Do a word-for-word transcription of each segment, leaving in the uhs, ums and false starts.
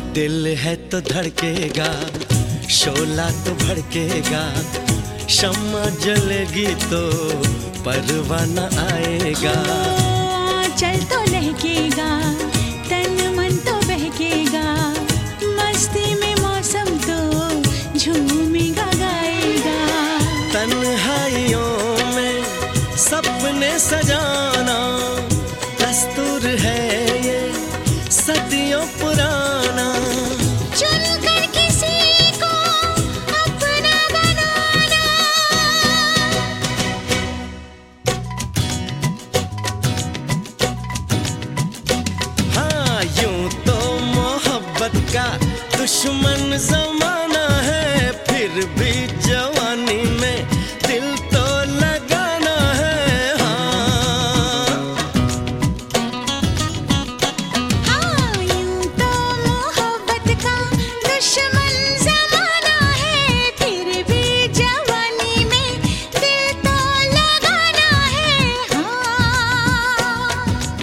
दिल है तो धड़केगा, शोला तो भड़केगा, शम्मा जलेगी तो परवाना आएगा। चल तो लहकेगा, तन मन तो बहकेगा, मस्ती में मौसम तो झूमेगा गाएगा। तन्हाइयों में सपने सजाना दस्तूर है ये सदियों पुराना। चुन कर किसी को अपना बनाना। हाँ, यूं तो मोहब्बत का दुश्मन जमाना है, फिर भी जवानी में दिल तो लगाना है। हाँ, हाँ, यूं तो मोहब्बत का दुश्मन जमाना है, फिर भी जवानी में दिल तो लगाना है। हाँ।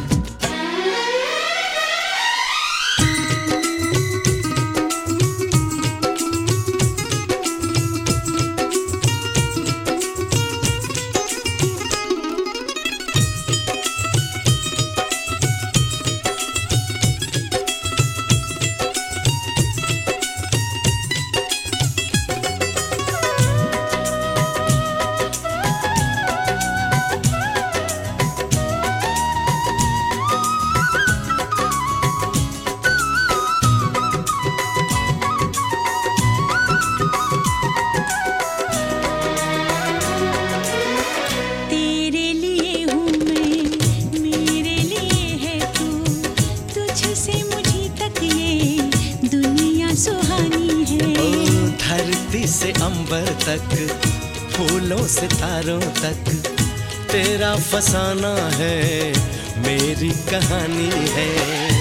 तेरे लिए हूँ मैं, मेरे लिए है तू, तुझसे मुझे तक ये दुनिया सुहानी है। ओ धरती से अंबर तक, फूलों से तारों तक, तेरा फसाना है मेरी कहानी है।